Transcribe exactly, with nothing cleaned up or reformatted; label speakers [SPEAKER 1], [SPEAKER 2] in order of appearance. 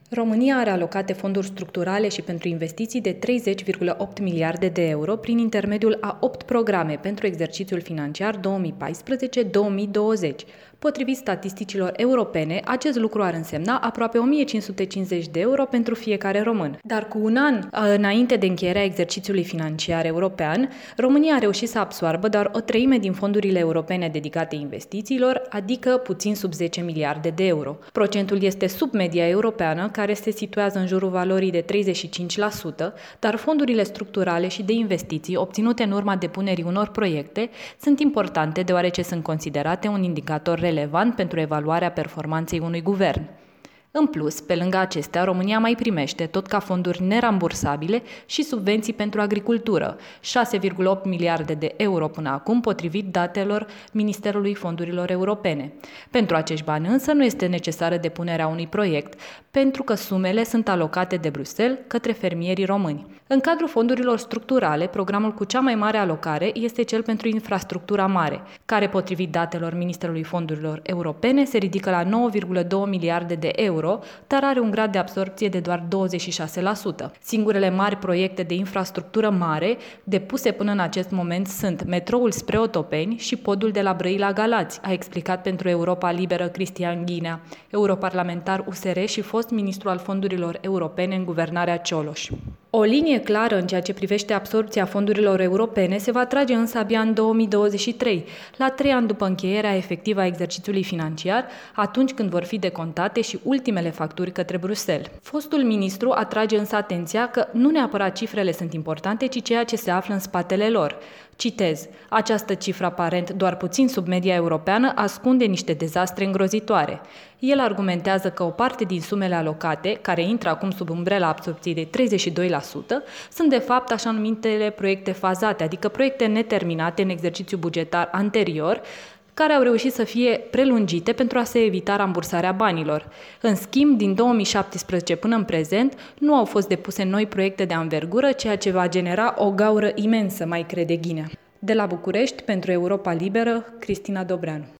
[SPEAKER 1] România are alocate fonduri structurale și pentru investiții de treizeci virgulă opt miliarde de euro prin intermediul a opt programe pentru exercițiul financiar două mii paisprezece două mii douăzeci. Potrivit statisticilor europene, acest lucru ar însemna aproape o mie cinci sute cincizeci de euro pentru fiecare român. Dar cu un an înainte de încheierea exercițiului financiar european, România a reușit să absoarbă doar o treime din fondurile europene dedicate investițiilor, adică puțin sub zece miliarde de euro. Procentul este sub media europeană, care se situează în jurul valorii de treizeci și cinci la sută, dar fondurile structurale și de investiții obținute în urma depunerii unor proiecte sunt importante deoarece sunt considerate un indicator relevant pentru evaluarea performanței unui guvern. În plus, pe lângă acestea, România mai primește, tot ca fonduri nerambursabile, și subvenții pentru agricultură, șase virgulă opt miliarde de euro până acum, potrivit datelor Ministerului Fondurilor Europene. Pentru acești bani însă nu este necesară depunerea unui proiect, pentru că sumele sunt alocate de Bruxelles către fermierii români. În cadrul fondurilor structurale, programul cu cea mai mare alocare este cel pentru infrastructura mare, care, potrivit datelor Ministerului Fondurilor Europene, se ridică la nouă virgulă doi miliarde de euro, dar are un grad de absorpție de doar douăzeci și șase la sută. Singurele mari proiecte de infrastructură mare depuse până în acest moment sunt metroul spre Otopeni și podul de la Brăila la Galați, a explicat pentru Europa Liberă Cristian Ghinea, europarlamentar U S R și fost ministru al fondurilor europene în guvernarea Cioloș. O linie clară în ceea ce privește absorbția fondurilor europene se va trage însă abia în două mii douăzeci și trei, la trei ani după încheierea efectivă a exercițiului financiar, atunci când vor fi decontate și ultimele facturi către Bruxelles. Fostul ministru atrage însă atenția că nu neapărat cifrele sunt importante, ci ceea ce se află în spatele lor. Citez: această cifră aparent doar puțin sub media europeană ascunde niște dezastre îngrozitoare. El argumentează că o parte din sumele alocate, care intră acum sub umbrela absorbției de treizeci și doi la sută, sunt de fapt așa numitele proiecte fazate, adică proiecte neterminate în exercițiul bugetar anterior, care au reușit să fie prelungite pentru a se evita rambursarea banilor. În schimb, din două mii șaptesprezece până în prezent, nu au fost depuse noi proiecte de anvergură, ceea ce va genera o gaură imensă, mai crede Ghinea. De la București, pentru Europa Liberă, Cristina Dobreanu.